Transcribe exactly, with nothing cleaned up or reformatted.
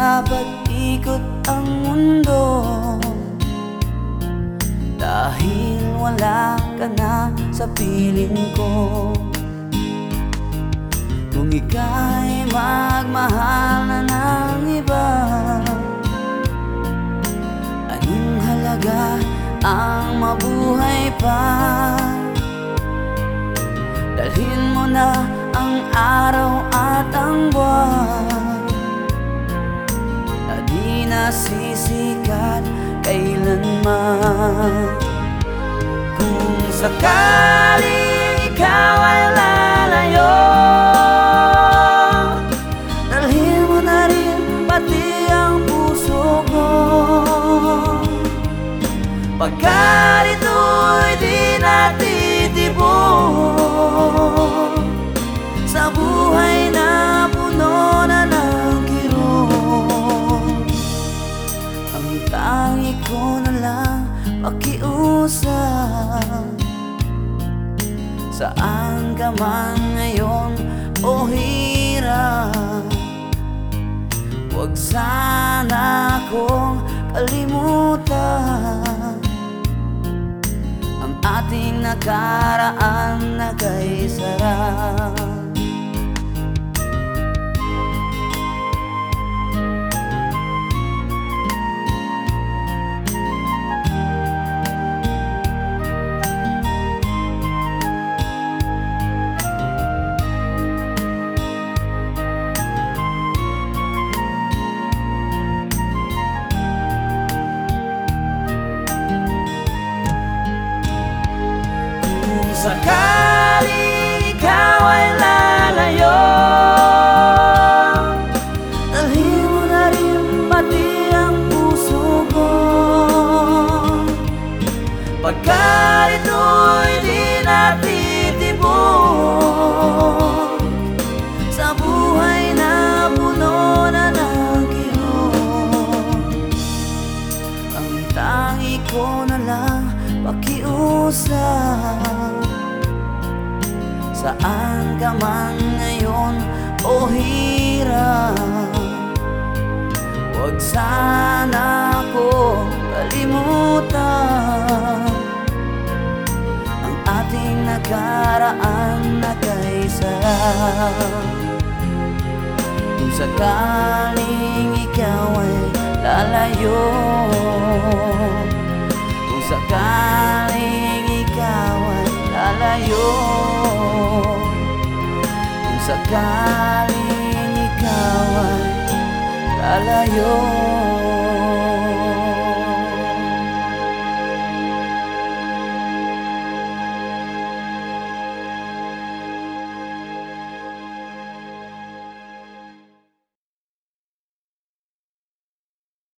dapat ikot ang mundo, dahil wala ka na sa piling ko. Kung ika'y magmahal na ng iba, anong halaga ang mabuhay pa? Dalhin mo na ang araw at ang buwan na di nasisikat kailanman. Kung sakaling ikaw ay lalayo, dalhin mo na rin pati ang puso ko, pagkat ito'y di natitibok sa buhay na puno na ng kirot. Ang tangi ko na lang pakiusap, saan ka man ngayon o hirap, huwag sana akong kalimutan ang ating nakaraan na kay sarap. Sakaling ikaw ay lalayo, dalhin mo na rin pati ang puso ko, pagkat ito'y di natitibok sa buhay na puno na ng kirot. Ang tangi ko na lang pakiusap, saan ka man ngayon o hirap, huwag sana akong kalimutan ang ating nakaraan na kay sarap. Kung sakaling ikaw ay lalayo, kung sakaling ikaw ay lalayo, kung sakaling ikaw ay lalayo,